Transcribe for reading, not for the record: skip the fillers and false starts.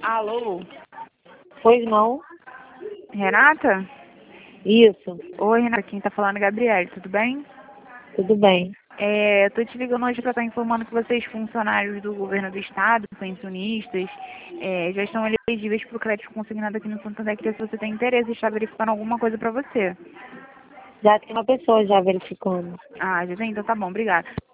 Alô, Pois não? Renata? Isso, Oi, Renata, quem tá falando é Gabriele, tudo bem? tudo bem. Eu tô te ligando hoje para estar informando que vocês, funcionários do governo do estado, pensionistas, já estão elegíveis para o crédito consignado aqui no Santander. Queria se você tem interesse em estar verificando alguma coisa para você. Já tem uma pessoa já verificando. Ah, já tem? Então tá bom, obrigada.